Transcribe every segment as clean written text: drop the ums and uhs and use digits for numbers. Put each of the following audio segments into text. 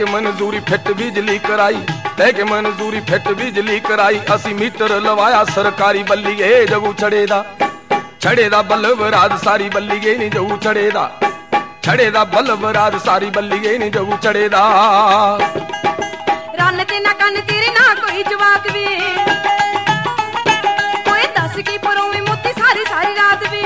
मंजूरी फिट बिजली कराई, लैके मंजूरी फिट बिजली कराई। असी मीटर लवाया सरकारी बल्लीए जगू छड़े दा बल्ब रात सारी बल्लीए नी जगू छड़े दा बल्ब रात सारी बल्लीए नी जगू छड़े दा। रन ते ना कन तेरे ना कोई जवाक भी, कोई दस की परों में मोती सारी सारी रात भी।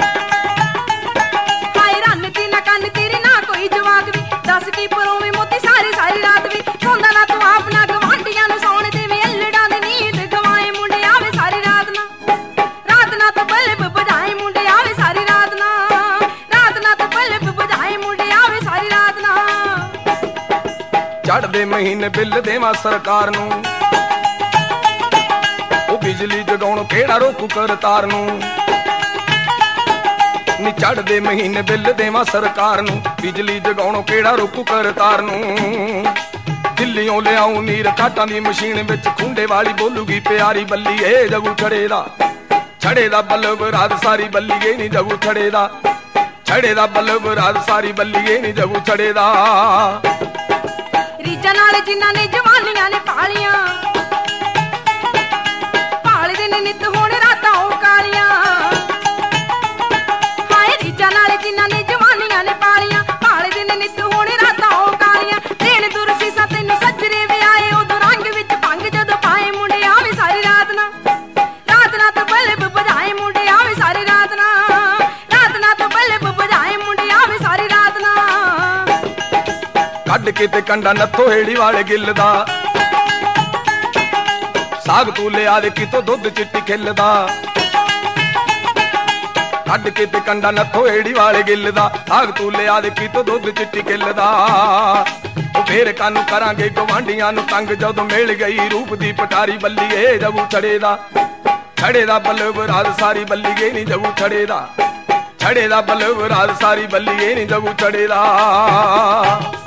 हाय रन ते ना कन तेरे ना कोई जवाक भी, दस की परों में मोती सारी सारी रात भी। सोंदा ना तू अपना गवांढियां नूं सौण देवे, अल्लड़ां दी नींद गवाए मुंडे आवे सारी रात ना तो बल्ब बजाए मुंडे आवे सारी रात ना तो बल्ब बजाए मुंडे आवे सारी रात ना। चढ़दे महीने बिल देवा सरकार नूं, ओ बिजली जगाउण केड़ा रोकू करतार नूं। नी चढ़दे महीने बिल देवा सरकार नूं, बिजली जगाउण केड़ा रोकू करतार नूं। दिल्लियों लियाऊं नीर काटां दी मशीन विच खुंडे वाली बोलूगी प्यारी बल्लीए जगू छड़े दा बल्ब रात सारी बल्लीए नी जगू छड़े दा बल्ब रात सारी बल्लीए नी जगू छड़े दा। रीजा नाल जिन्हां ने जवानियां ने पालियां, पालदे ने नित होण रातां ओ कालियां। हाय रीजा नाल जिन्हां ने जवानियां ने पालियां, पालदे ने नित होण रातां ओ कालियां। देण दूर सीसा तैनूं सजरे वे आए, उदों रंग विच भंग जदों पाए मुंडे आवे सारी रात ना तो बल्ब बजाए मुंडे आवे सारी रात ना तो बल्ब बजाए मुंडे आवे सारी रात ना। कड्ड के ते कंडा नथो हेड़ी वाले गिल दा, साग तू लिया दे कितों दुध चिट्टी खिलदा। कड्ड के ते कंडा नथो हेड़ी वाले गिल दा, साग तू लिया दे कितों दुध चिट्टी खिलदा। फेर कानू करांगे गवांढियां नू तंग, जदों मिल गई रूप दी पटारी बल्लीए जगू छड़े दा बल्ब रात सारी बल्लीए नी जगू छड़े दा बल्ब रात सारी बल्लीए नी जगू छड़े दा।